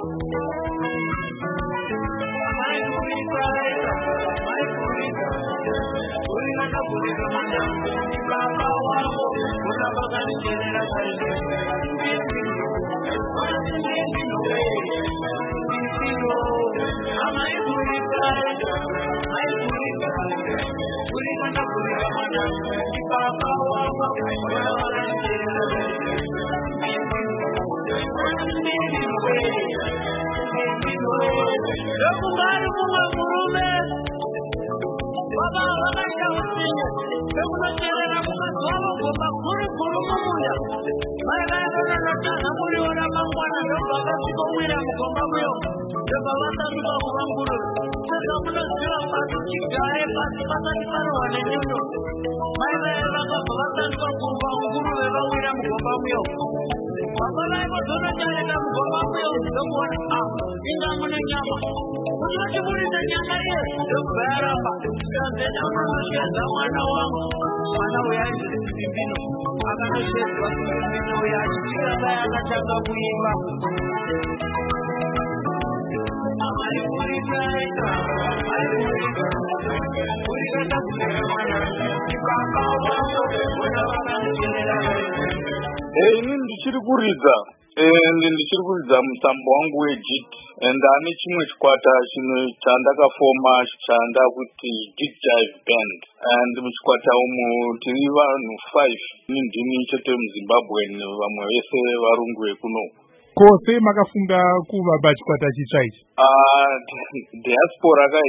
Ndichirikuridza mutambo wangu weJIT and ane chimwe chikwata chandakafoma chanda kuti JIT Jive Band, and muchikwata umu tiri vanhu 5 ndini chete muZimbabwe vamwe vese varungu vekuno. Kose makafunga kuva pachikwata chitsva ichi? Diaspora kai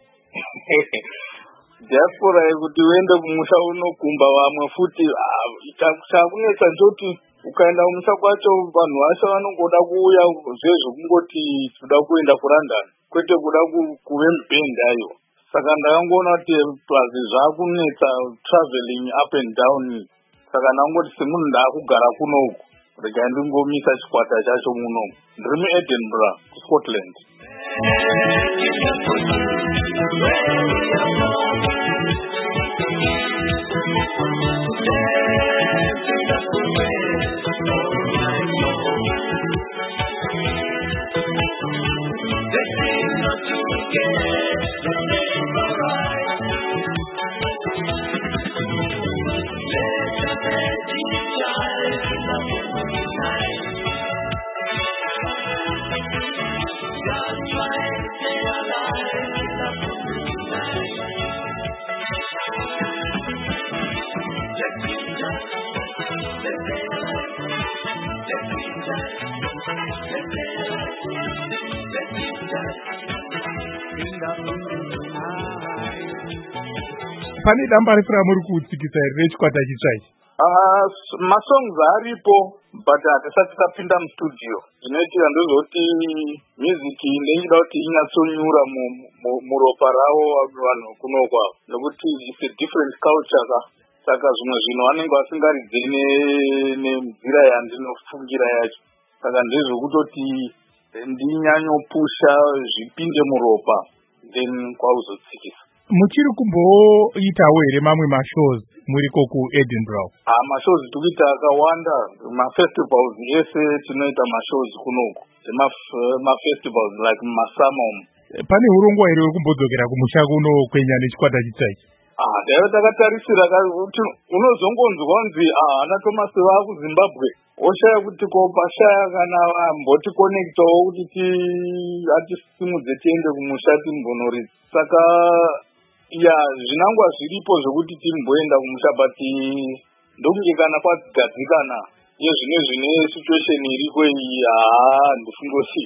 diaspora yekuti uende kumusha unokumba vamwe futi chakunetsa ndoti ukaenda kumusha kwacho vanhu vasha vanongoda kuuya zvezvo kungoti kuda kuenda kuLondon kwete kuda kuve mubhendi ayo. Saka ndakangoona kuti plazi zvakunetsa traveling up and down, saka ndangoti semunhu ndaakugara kunoku regai ndingomisa chikwata chacho muno. Ndiri muEdinburgh kuScotland. Pane damba rifura muri kutsikisa here rechikwata chitsva ichi? Masongs aripo but hatisati tapinda mustudio. Zvinoitika ndezvoti music ndechida kuti inyatsonyura muropa ravo vanhu kuno kwavo, nekuti it's a different culture. Saka zvimwe zvinhu vanenge vasingaridze nenzira yandinofungira yacho. Saka ndezvekutoti ndinyanyopusha zvipinde muropa then kwauzotsikisa. Muchiri kumboitawo here mamwe mashows muriko kuEdinburgh? Mashows tikuita akawanda. Mafestivals ese tinoita mashows kunoku. Mafestivals like mumasummer. Pane urongwa here wekumbodzokera kumusha kuno kwenya nechikwata chitsva ichi? Daiva takatarisira kuti unozongonzwa kunzi ana Thomas vakuZimbabwe oshaya kuti kopashaya kana vambotikonektawo kuti atisimudze tiende kumusha timbonori. Saka zvinangwa zviripo zvokuti timboenda kumusha, but ndokunge kana kwadzigadzikana zvine situation iriko iyi ndifungoti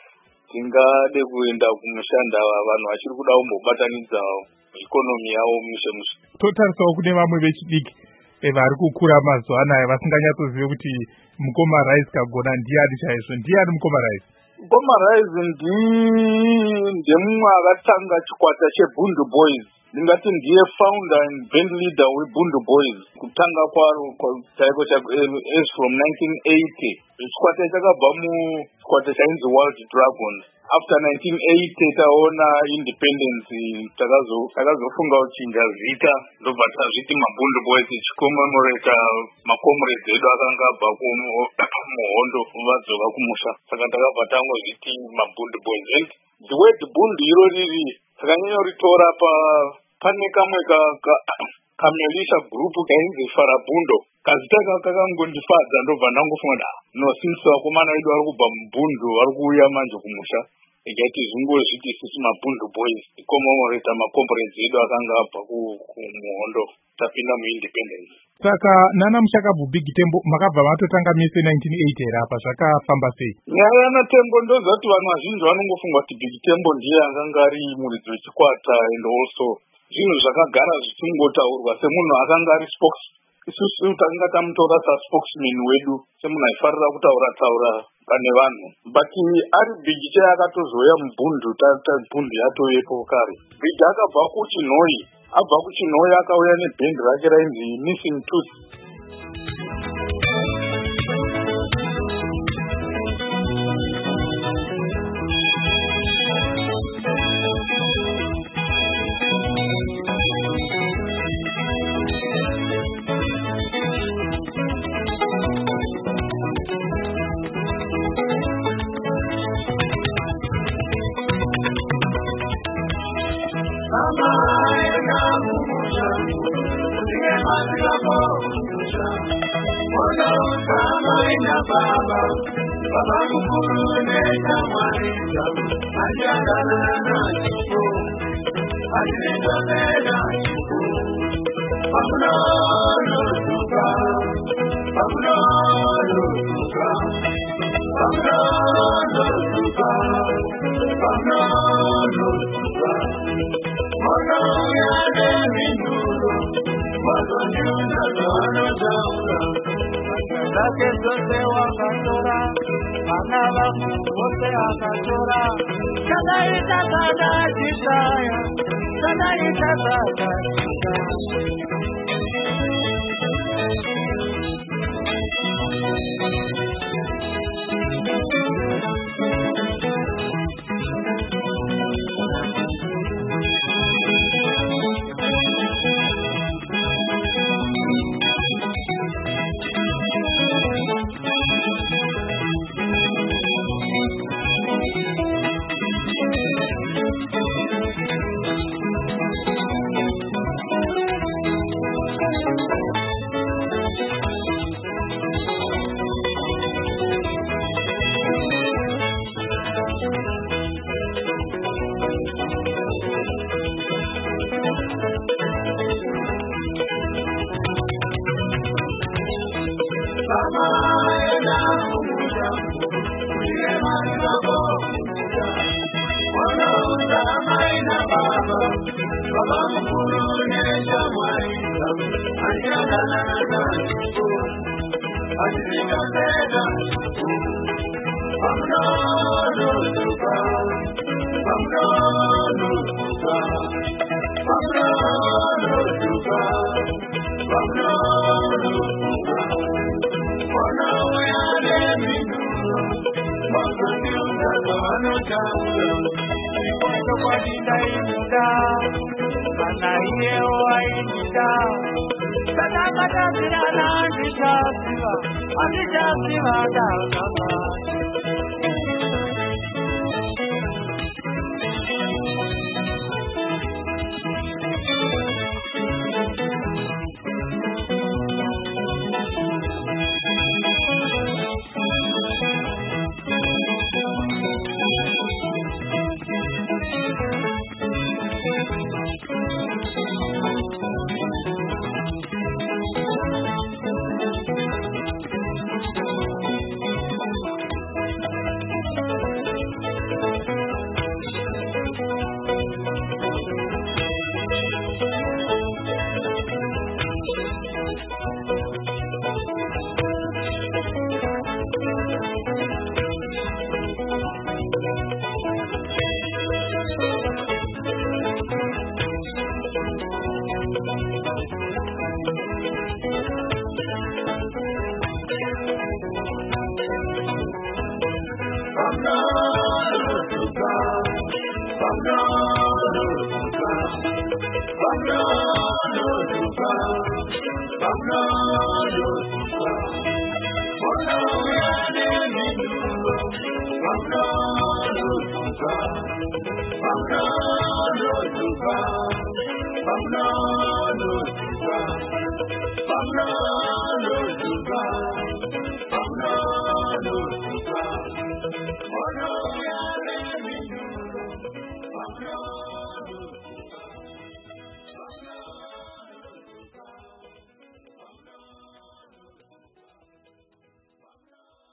tingade kuenda kumushanda vanhu vachiri kuda kumbobatanidza ikonomi yavo mushe. Totarisawo kune vamwe vechidiki vari kukura mazuva anaya vasinganyatsozive kuti Mukoma Rise kagona ndiani chaizvo. Ndiani Mukoma Rise? Mukoma Rise ndemumwe akatanga chikwata cheBundu Boys ndingati ndiye founder and band leader weBundu Boys kutanga kwaro chaiko as from 1980. Chikwata chakabva muchikwata chainzi Wild Dragons. After 1980 taona independence takazofunga kuchinja zita ndobva tazviti maBundu Boys chicommemorate makomrades edu akanga abva kumuhondo vadzoka kumusha. Saka takabva tangozviti maBundu Boys. And the word bundu iro riri takanyanya ritora pane kamwe kamelisha group kainzi Farabundo. Kazita kakangondifadza ndobva ndangofunga since vakomana vedu vari kubva muBundu vari kuuya manje kumusha. Ikati zvingozviti sisi maBundu Boys commemorate makomrades edu akanga abva kumuhondo tapinda muindependence. Saka nana Mushakabvu Big Tembo makabva matotanga mise 1980 era apa zvakafamba sei? Nyaya yaNaTembo ndozati vanhu vazhinji vanongofunga kuti Big Tembo ndiye akanga ari muridzi wechikwata and also zvinhu zvakagara zvichingotaurwa semunhu akanga ari isusu takanga tamutora saspokesman wedu semunhu aifarira kutaura pane vanhu, but ari Big akatozoya muBundu Bundu yatovepo kare. Big akabva kuChinhoyi akauya neband rake rainzi Missing Tooth. Pamna